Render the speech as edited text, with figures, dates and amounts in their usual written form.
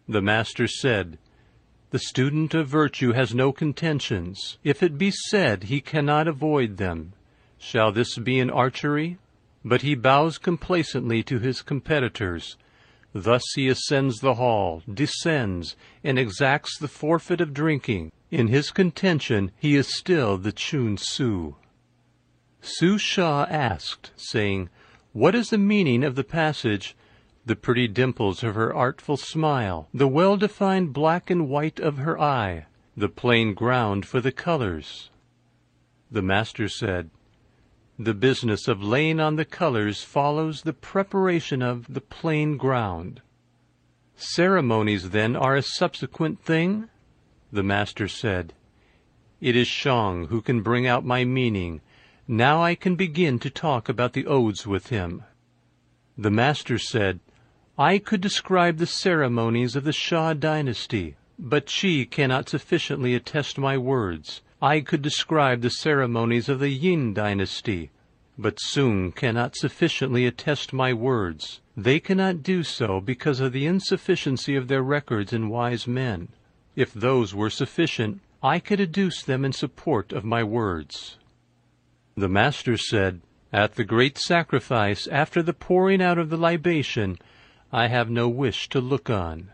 The Master said, "The student of virtue has no contentions. If it be said, he cannot avoid them. Shall this be in archery? But he bows complacently to his competitors. Thus he ascends the hall, descends, and exacts the forfeit of drinking. In his contention he is still the Chun Tsu." Su Sha asked, saying, "What is the meaning of the passage, 'The pretty dimples of her artful smile, the well-defined black and white of her eye, the plain ground for the colors'?" The Master said, "The business of laying on the colors follows the preparation of the plain ground." "Ceremonies, then, are a subsequent thing?" The Master said, "It is Shang who can bring out my meaning. Now I can begin to talk about the odes with him." The Master said, "I could describe the ceremonies of the Shah dynasty, but Qi cannot sufficiently attest my words. I could describe the ceremonies of the Yin dynasty, but Sung cannot sufficiently attest my words. They cannot do so because of the insufficiency of their records and wise men. If those were sufficient, I could adduce them in support of my words." The Master said, "At the great sacrifice, after the pouring out of the libation, I have no wish to look on."